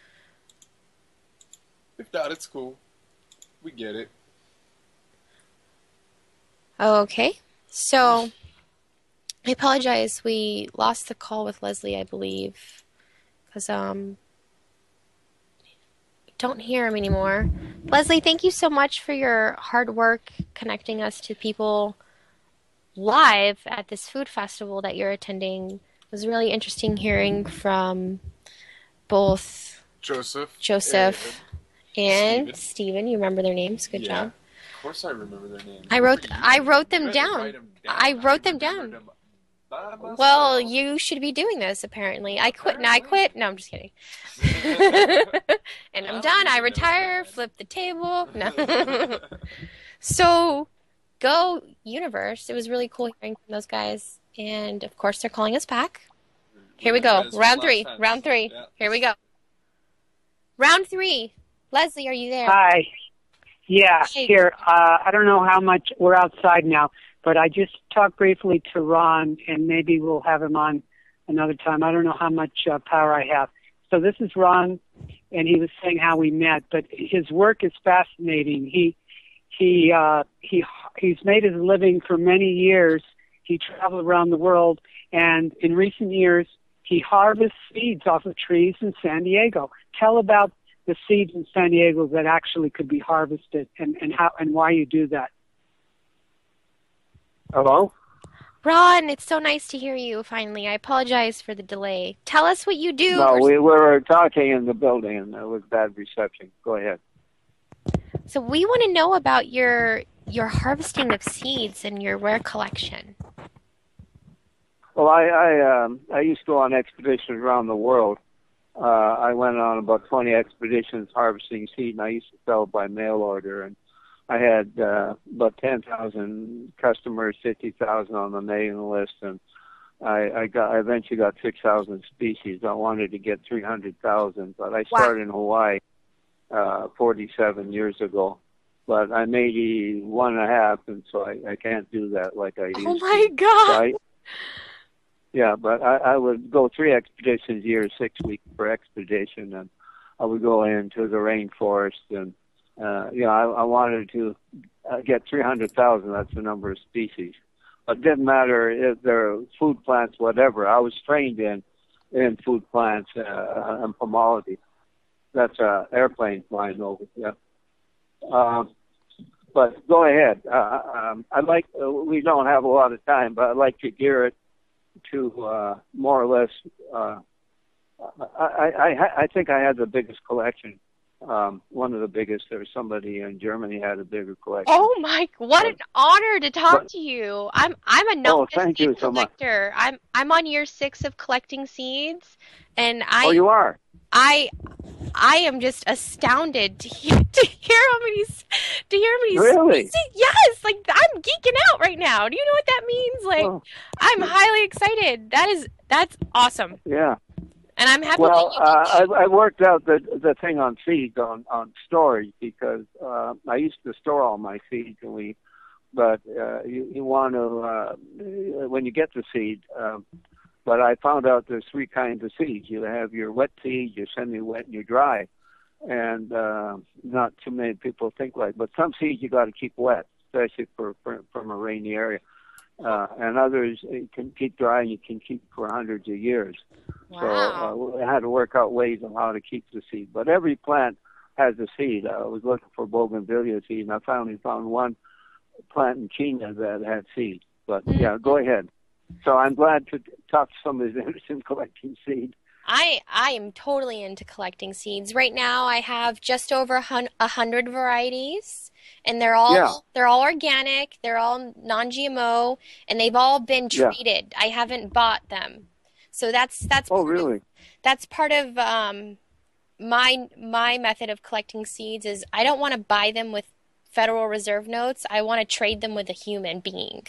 If not, it's cool. We get it. Okay. So I apologize. We lost the call with Leslie, I believe, because um don't hear him anymore. Leslie, thank you so much for your hard work connecting us to people live at this food festival that you're attending. It was really interesting hearing from both Joseph. Joseph and Steven. Steven. You remember their names. Good yeah. job. Of course, I remember their names. I wrote What are you I doing? wrote them You had to down. write 'em I wrote them remembered down. them by myself. Well, you should be doing this apparently. I quit. Now I quit. No, I'm just kidding. And I'm I done. don't I even know retire. that. Flip the table. No. So, go Universe. It was really cool hearing from those guys, and of course they're calling us back. Here we We're gonna go. try this one Round last three. time. Round three. Yeah. Here we go. Round three. Leslie, are you there? Hi. Yeah, Hey. here. Uh, I don't know how much we're outside now, but I just talked briefly to Ron, and maybe we'll have him on another time. I don't know how much uh, power I have. So this is Ron, and he was saying how we met, but his work is fascinating. He he uh, he he's made his living for many years. He traveled around the world, and in recent years, he harvests seeds off of trees in San Diego. Tell about the seeds in San Diego that actually could be harvested, and, and how and why you do that. Hello? Ron, it's so nice to hear you finally. I apologize for the delay. Tell us what you do. No, or- we were talking in the building and there was bad reception. Go ahead. So we want to know about your your harvesting of seeds and your rare collection. Well, I I, um, I used to go on expeditions around the world, uh, I went on about twenty expeditions harvesting seed, and I used to sell by mail order. And I had uh, about ten thousand customers, fifty thousand on the mailing list, and I, I got I eventually got six thousand species. I wanted to get three hundred thousand, but I started in Hawaii uh, forty-seven years ago. But I'm eighty-one and a half, and so I, I can't do that like I used to. Oh my God! So I, yeah, but I, I would go three expeditions a year, six weeks per expedition, and I would go into the rainforest, and uh, you know, I, I wanted to uh, get three hundred thousand. That's the number of species. But it didn't matter if they're food plants, whatever. I was trained in in food plants uh, and pomology. That's uh, airplane flying over. Yeah. Um, but go ahead. Uh, um, I like. Uh, we don't have a lot of time, but I'd like to gear it to uh, more or less. Uh, I, I I think I had the biggest collection. Um, one of the biggest. There was somebody in Germany had a bigger collection. Oh my! What but, an honor to talk but, to you. I'm I'm a oh, novice thank seed you so much. collector. I'm I'm on year six of collecting seeds, and I. Oh, you are. I I am just astounded to hear to hear how many to hear how many really species. Yes, like I'm geeking out right now. Do you know what that means? Like oh. I'm highly excited. That is that's awesome. Yeah. And I'm happy well, that you uh, I, I worked out the the thing on seeds on on storage because uh, I used to store all my seeds, and we, but uh, you you want to uh, when you get the seed. Um, But I found out there's three kinds of seeds. You have your wet seed, your semi-wet, and your dry. And uh, not too many people think like. But some seeds you got to keep wet, especially for, for from a rainy area. Uh, and others you can keep dry, and you can keep for hundreds of years. Wow. So uh, I had to work out ways on how to keep the seed. But every plant has a seed. I was looking for bougainvillea seed, and I finally found one plant in Kenya that had seeds. But yeah, go ahead. So I'm glad to talk to somebody who's interested in collecting seeds. I I am totally into collecting seeds. Right now I have just over a hun- a hundred varieties, and they're all yeah. they're all organic, they're all non-G M O, and they've all been treated. Yeah. I haven't bought them. So that's that's Oh, really? Of, that's part of um my my method of collecting seeds is I don't want to buy them with Federal Reserve notes. I want to trade them with a human being.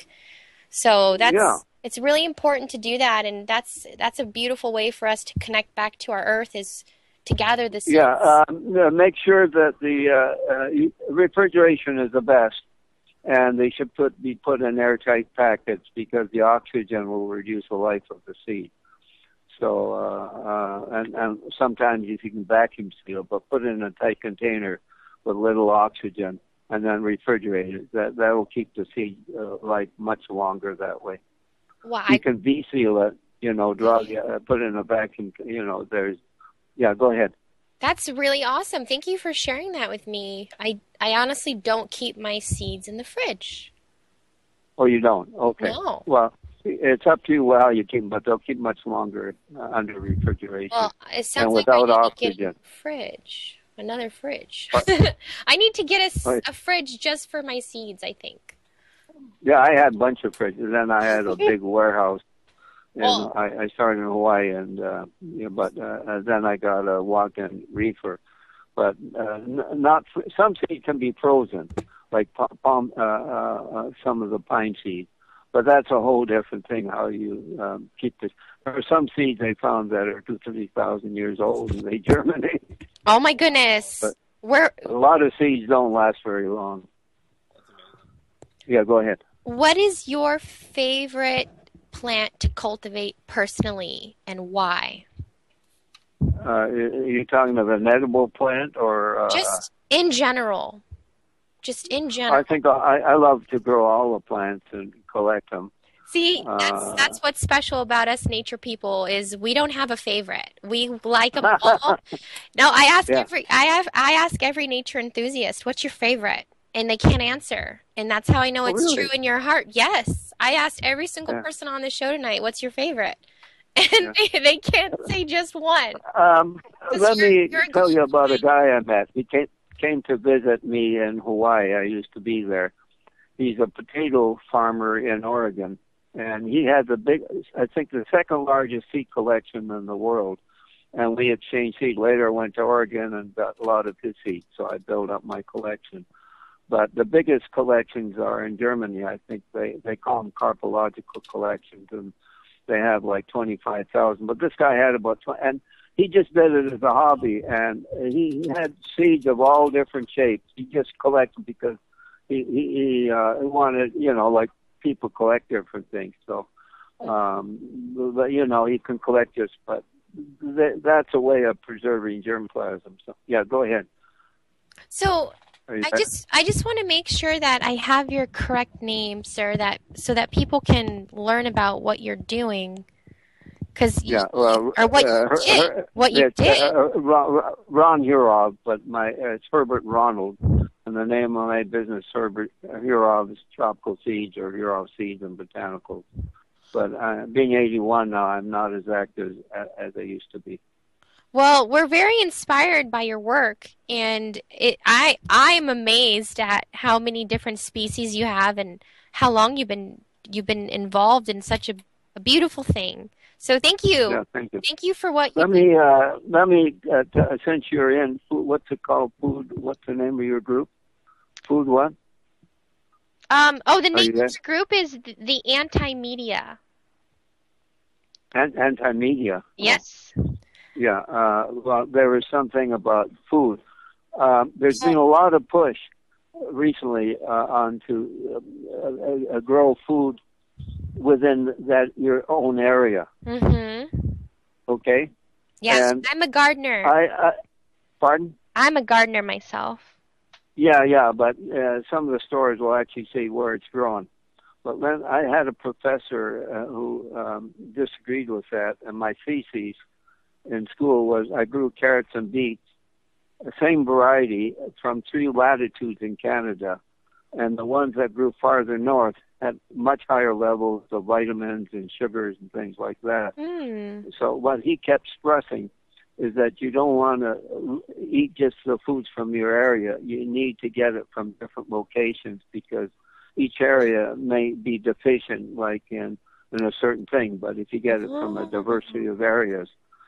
So that's yeah. It's really important to do that, and that's that's a beautiful way for us to connect back to our earth is to gather the seeds. Yeah, um, make sure that the uh, uh, refrigeration is the best, and they should put be put in airtight packets because the oxygen will reduce the life of the seed. So, uh, uh, and, and sometimes if you can vacuum seal, but put it in a tight container with little oxygen, and then refrigerate it. That that will keep the seed uh, life much longer that way. Well, you I, can V-seal it, you know, draw, uh, put it in a vacuum, you know, there's, yeah, go ahead. That's really awesome. Thank you for sharing that with me. I, I honestly don't keep my seeds in the fridge. Oh, you don't? Okay. No. Well, it's up to you how you keep them, but they'll keep much longer uh, under refrigeration. Well, it sounds and like without I need oxygen. to get a fridge, another fridge. I need to get a, a fridge just for my seeds, I think. Yeah, I had a bunch of fridges. Then I had a big warehouse, and well, I, I started in Hawaii, and uh, you know, but uh, then I got a walk-in reefer. But uh, n- not some seeds can be frozen, like palm, uh, uh, some of the pine seeds. But that's a whole different thing. How you um, keep this? There are some seeds they found that are two, three thousand years old, and they germinate. Oh my goodness! But Where a lot of seeds don't last very long. Yeah, go ahead. What is your favorite plant to cultivate personally, and why? Uh, are you talking of an edible plant or uh, just in general? Just in general. I think I, I love to grow all the plants and collect them. See, that's uh, that's what's special about us nature people is we don't have a favorite. We like them all. No, I ask yeah. every I have I ask every nature enthusiast, what's your favorite? And they can't answer. And that's how I know oh, it's really? true in your heart. Yes. I asked every single yeah. person on the show tonight, what's your favorite? And yeah. they, they can't say just one. Um, let you're, me you're tell you about point. a guy I met. He came, came to visit me in Hawaii. I used to be there. He's a potato farmer in Oregon. And he had the big, I think the second largest seed collection in the world. and we exchanged seed. Later, I went to Oregon and got a lot of his seeds, so I built up my collection. But the biggest collections are in Germany. I think they, they call them carpological collections, and they have like twenty-five thousand. But this guy had about twenty, and he just did it as a hobby, and he had seeds of all different shapes. He just collected because he, he, he uh, wanted, you know, like people collect different things. So, um, but, you know, he can collect just, but th- that's a way of preserving germplasm. So, yeah, go ahead. So I just I just want to make sure that I have your correct name, sir, that so that people can learn about what you're doing. Because yeah, well, or what uh, you did, her, what you uh, did. Uh, Ron, Ron Hurov, but my uh, it's Herbert Ronald, and the name of my business Herbert uh, Hurov is Tropical Seeds or Hurov Seeds and Botanicals. But uh, being eighty-one now, I'm not as active as, as I used to be. Well, we're very inspired by your work, and it, I I am amazed at how many different species you have and how long you've been you've been involved in such a, a beautiful thing. So thank you. Yeah, thank you. Thank you for what Let you me uh, let me uh, t- since you're in, what's it called? Food. What's the name of your group? Food what? Um. Oh, the Are name you of there? the group is the, the Anti-Media. Ant- Anti-Media. Yes. Oh, yeah. Uh, well, there was something about food. Um, there's been a lot of push recently uh, onto uh, uh, grow food within that your own area. Mm-hmm. Okay. Yes, And I'm a gardener. I, I pardon. I'm a gardener myself. Yeah, yeah, but uh, some of the stores will actually say where it's grown. But when I had a professor uh, who um, disagreed with that, and my thesis in school was I grew carrots and beets, the same variety from three latitudes in Canada, and the ones that grew farther north had much higher levels of vitamins and sugars and things like that. Mm. So what he kept stressing is that you don't want to eat just the foods from your area. You need to get it from different locations because each area may be deficient, like in, in a certain thing, but if you get it from a diversity of areas.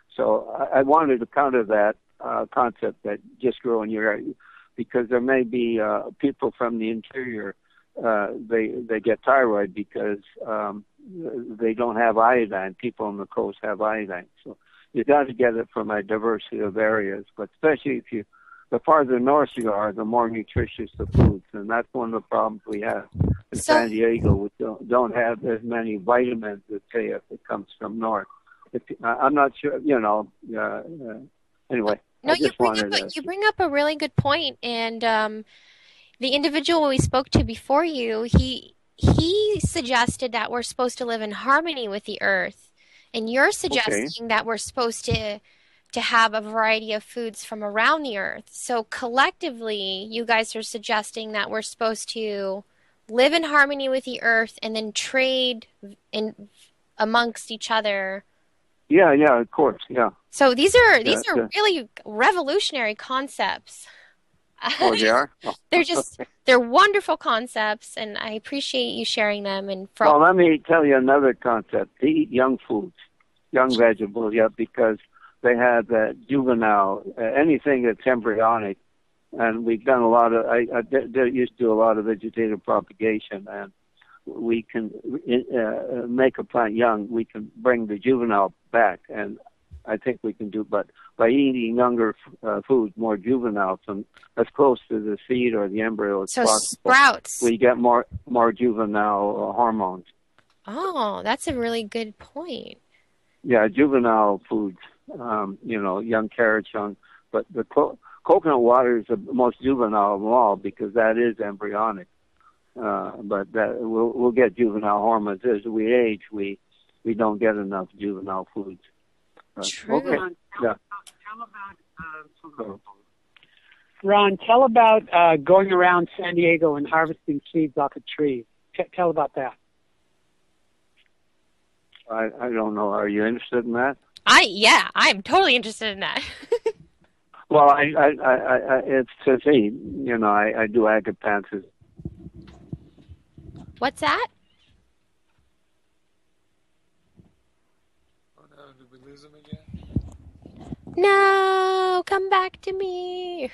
So I, I wanted to counter that uh, concept that just grow in your area, because there may be uh, people from the interior, uh, they they get thyroid because um, they don't have iodine. People on the coast have iodine. So you got to get it from a diversity of areas, but especially if you, the farther north you are, the more nutritious the foods, and that's one of the problems we have in So- San Diego. We don't, don't have as many vitamins as say if it comes from north. If, I'm not sure, you know. Uh, uh, anyway, No, I you just bring wanted up a, to. you bring up a really good point, and um, the individual we spoke to before you, he he suggested that we're supposed to live in harmony with the earth, and you're suggesting that we're supposed to to have a variety of foods from around the earth. So collectively, you guys are suggesting that we're supposed to live in harmony with the earth and then trade in amongst each other. Yeah, yeah, of course, yeah. So these are these Yeah, are yeah. really revolutionary concepts. Oh, they are? Oh. They're just they're wonderful concepts, and I appreciate you sharing them. And for Well, let me tell you another concept. To eat young foods, young vegetables, yeah, because they have uh, juvenile, uh, anything that's embryonic. And we've done a lot of, I, I did, did, used to do a lot of vegetative propagation, and we can uh, make a plant young. We can bring the juvenile back, and I think we can do, but by eating younger uh, foods, more juvenile, from as close to the seed or the embryo as so possible, sprouts. we get more more juvenile uh, hormones. Oh, that's a really good point. Yeah, juvenile foods, um, you know, young carrots, young, but the co- coconut water is the most juvenile of them all because that is embryonic. Uh, but that we'll we'll get juvenile hormones as we age. We we don't get enough juvenile foods. But, True. Okay. Yeah. Ron, tell about uh, going around San Diego and harvesting seeds off of trees. T- tell about that. I I don't know. Are you interested in that? I yeah, I'm totally interested in that. Well, I I I, I it's to see. You know, I I do agapanthus. What's that? Oh no, did we lose him again? No, come back to me.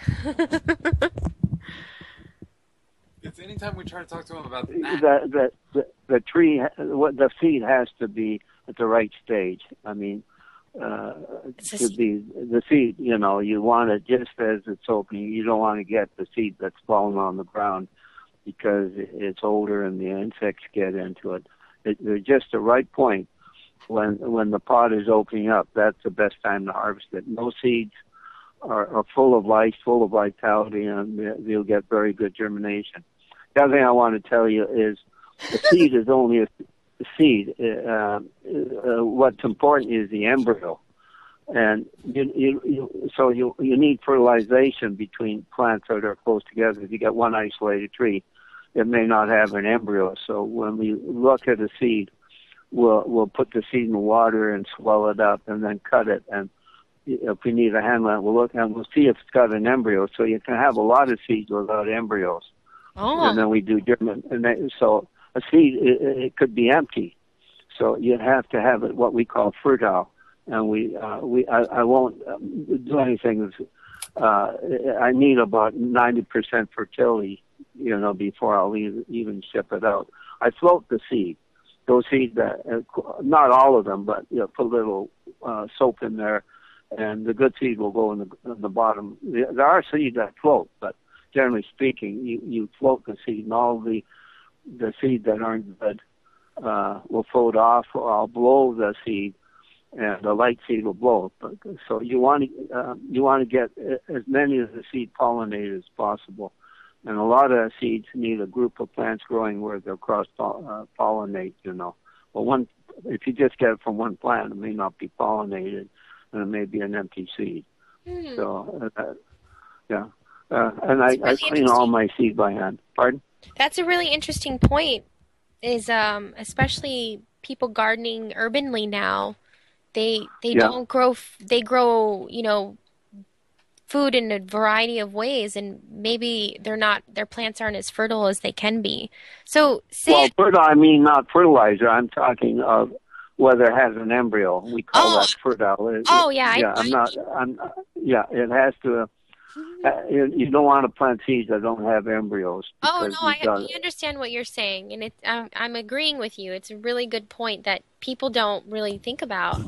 It's anytime we try to talk to him about that. The, the, the, the tree, what the seed has to be at the right stage. I mean, uh, to be the seed, you know, you want it just as it's opening. You don't want to get the seed that's fallen on the ground because it's older and the insects get into it. it they're just the right point when when the pod is opening up. That's the best time to harvest it. No seeds are, are full of life, full of vitality, and you'll get very good germination. The other thing I want to tell you is the seed is only a seed. Uh, uh, what's important is the embryo, and you, you, you, so you you need fertilization between plants that are close together. If you get one isolated tree, it may not have an embryo. So when we look at a seed, we'll we'll put the seed in water and swell it up, and then cut it. And if we need a handle, we'll look and we'll see if it's got an embryo. So you can have a lot of seeds without embryos. Oh. And then we do German, and then, so a seed it, it could be empty, so you have to have it what we call fertile. And we uh, we I, I won't do anything. Uh, I need about ninety percent fertility, you know, before I'll even ship it out. I float the seed. Those seeds that uh, not all of them, but you know, put a little uh, soap in there, and the good seed will go in the in the bottom. There are seeds that float, but generally speaking, you, you float the seed, and all the the seed that aren't good uh, will float off, or I'll blow the seed, and the light seed will blow. But, so you want to uh, you want to get as many of the seed pollinated as possible, and a lot of seeds need a group of plants growing where they'll cross uh, pollinate. You know, well, one if you just get it from one plant, it may not be pollinated, and it may be an empty seed. Mm. So, uh, yeah. Uh, and I, really I clean all my seed by hand. Pardon? That's a really interesting point. Is um, especially people gardening urbanly now, they they yeah. don't grow. They grow, you know, food in a variety of ways, and maybe they're not. Their plants aren't as fertile as they can be. So, say well, fertile. I mean, not fertilizer. I'm talking of whether it has an embryo. We call oh. that fertile. It, oh yeah. Yeah. I, I'm not. I'm. Yeah. It has to. Uh, you, you don't want to plant seeds that don't have embryos. Oh no, I, got, I understand what you're saying, and it, I'm, I'm agreeing with you. It's a really good point that people don't really think about.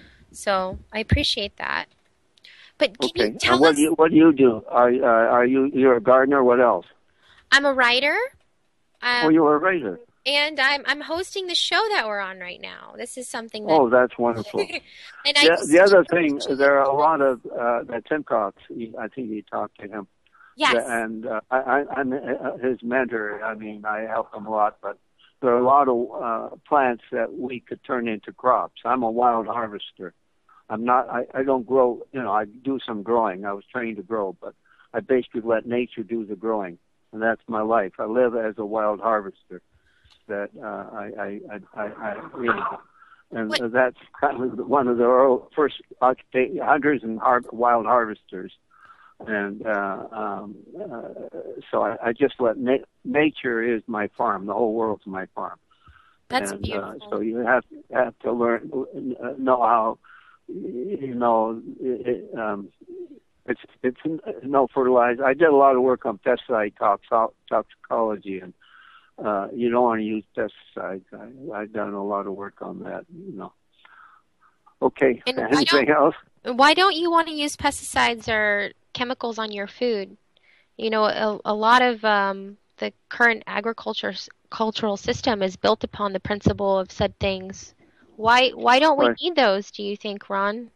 So I appreciate that. But can okay. you tell and what us? Do you, what do you do? Are uh, are you you're a gardener? What else? I'm a writer. Um, oh, you're a writer. And I'm I'm hosting the show that we're on right now. This is something that... Oh, that's wonderful. and the, I the other thing, there are a lot of uh, that Tim Cox. I think you talked to him. Yes. And uh, I, I'm his mentor. I mean, I help him a lot. But there are a lot of uh, plants that we could turn into crops. I'm a wild harvester. I'm not. I, I don't grow. You know, I do some growing. I was trained to grow, but I basically let nature do the growing, and that's my life. I live as a wild harvester. That uh, I, I, I, I, you know, and what? That's kind of one of the early, first hunters and har- wild harvesters, and uh, um, uh, so I, I just let na- nature is my farm. The whole world's my farm. That's and, beautiful. Uh, so you have have to learn, uh, know how, you know, it, um, it's it's no fertilizer. I did a lot of work on pesticide toxo- toxicology and. Uh, you don't want to use pesticides. I, I've done a lot of work on that, you know. Okay, and anything else? Why don't you want to use pesticides or chemicals on your food? You know, a, a lot of um, the current agriculture cultural system is built upon the principle of said things. Why why don't we right. need those, do you think, Ron?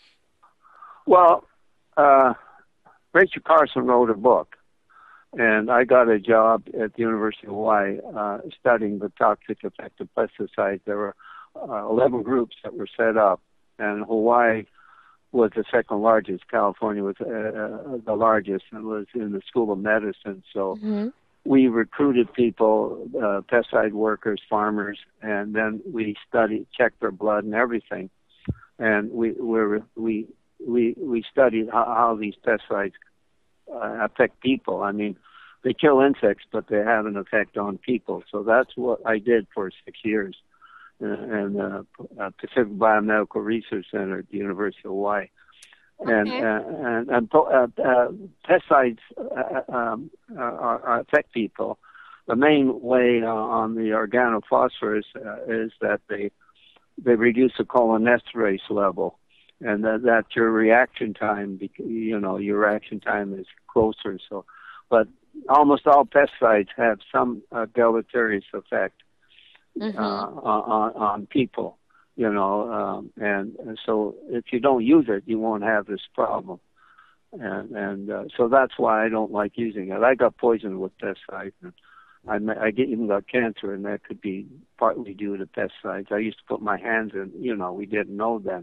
Well, uh, Rachel Carson wrote a book. And I got a job at the University of Hawaii uh, studying the toxic effect of pesticides. There were uh, eleven groups that were set up, and Hawaii was the second largest. California was uh, the largest, and was in the School of Medicine. So mm-hmm. we recruited people, uh, pesticide workers, farmers, and then we studied, checked their blood and everything. And we we we we, we studied how, how these pesticides Uh, affect people. I mean, they kill insects, but they have an effect on people. So that's what I did for six years uh, in uh, uh, Pacific Biomedical Research Center at the University of Hawaii. And Okay. uh, and, and uh, uh, pesticides uh, um, are, are affect people. The main way uh, on the organophosphorus uh, is that they they reduce the cholinesterase level, and that, that your reaction time, you know, your reaction time is closer. So, but almost all pesticides have some uh, deleterious effect Mm-hmm. uh, on, on people, you know, um, and, and so if you don't use it, you won't have this problem. And, and uh, so that's why I don't like using it. I got poisoned with pesticides. And I, I get, even got cancer, and that could be partly due to pesticides. I used to put my hands in, you know, we didn't know then.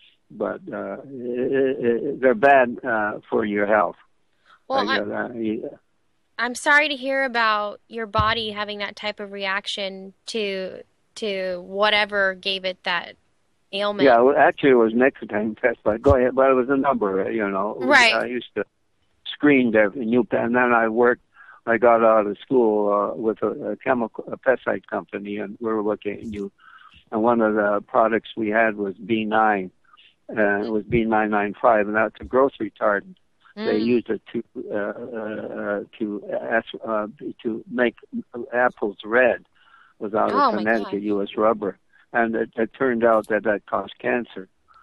But uh, it, it, they're bad uh, for your health. Well, I, I'm, uh, yeah. I'm sorry to hear about your body having that type of reaction to to whatever gave it that ailment. Yeah, well, actually, it was nicotine pesticide. Go ahead, but it was a number, you know. Right. I used to screen every new, and then I worked. I got out of school uh, with a, a chemical, a pesticide company, and we were looking at you. And one of the products we had was B nine, and it was B nine ninety-five, and that's a growth retardant. Mm. They used it to uh, uh, to uh, to make apples red without Oh, a my Connecticut gosh. U S rubber, and it, it turned out that that caused cancer.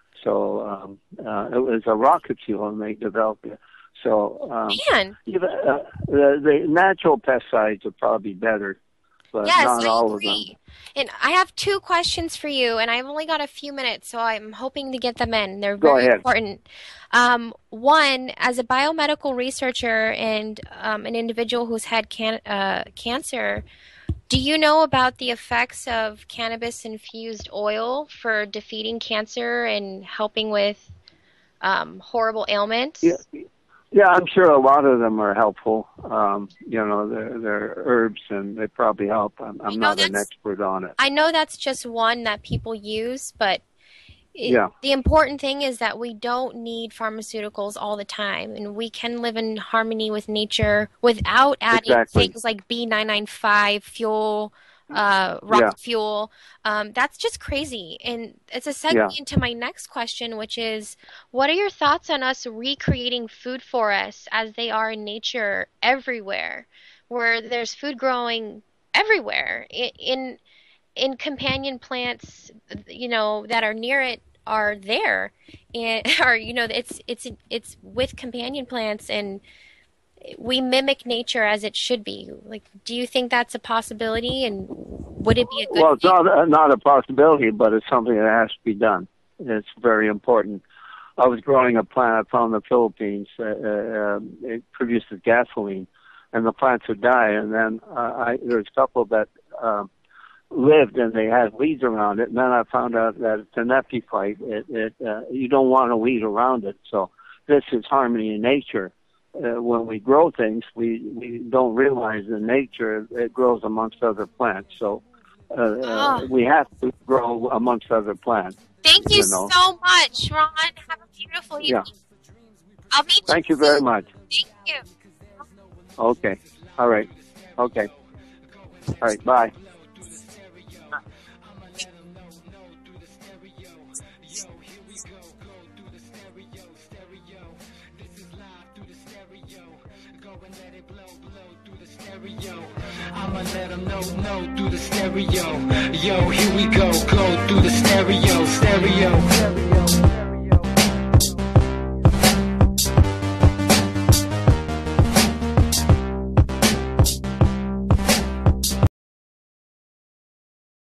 So um, uh, it was a rocket fuel, and they developed it. So um, Man, even, uh, the, the natural pesticides are probably better, but yes, not I all agree. of them. And I have two questions for you, and I've only got a few minutes, so I'm hoping to get them in. They're Go very ahead. important. Um, one, as a biomedical researcher and um, an individual who's had can- uh, cancer, do you know about the effects of cannabis-infused oil for defeating cancer and helping with um, horrible ailments? Yeah. Yeah, I'm sure a lot of them are helpful. Um, you know, they're, they're herbs, and they probably help. I'm, I'm know not an that's- expert on it. I know that's just one that people use, but it, Yeah. the important thing is that we don't need pharmaceuticals all the time, and we can live in harmony with nature without adding Exactly. things like B nine ninety-five fuel, uh, rock Yeah. fuel. Um, that's just crazy. And it's a segue Yeah. into my next question, which is, what are your thoughts on us recreating food forests as they are in nature everywhere, where there's food growing everywhere in, in in companion plants, you know, that are near it are there, and or you know, it's it's it's with companion plants, and we mimic nature as it should be. Like, do you think that's a possibility, and would it be a good Well, it's thing? not, uh, not a possibility, but it's something that has to be done. It's very important. I was growing a plant I found in the Philippines. Uh, uh, it produces gasoline, and the plants would die. And then uh, I, there's a couple that uh, lived, and they had weeds around it. And then I found out that it's an epiphyte. It, it, uh, you don't want a weed around it. So this is harmony in nature. Uh, when we grow things, we, we don't realize in nature it grows amongst other plants. So uh, uh, Oh. we have to grow amongst other plants. Thank you you know. so much, Ron. Have a beautiful evening. Yeah. I'll meet you. Thank you very soon. much. Thank you. Okay. All right. Okay. All right. Bye. I'ma let them know, no, through the stereo. Yo, here we go, go through the stereo, stereo.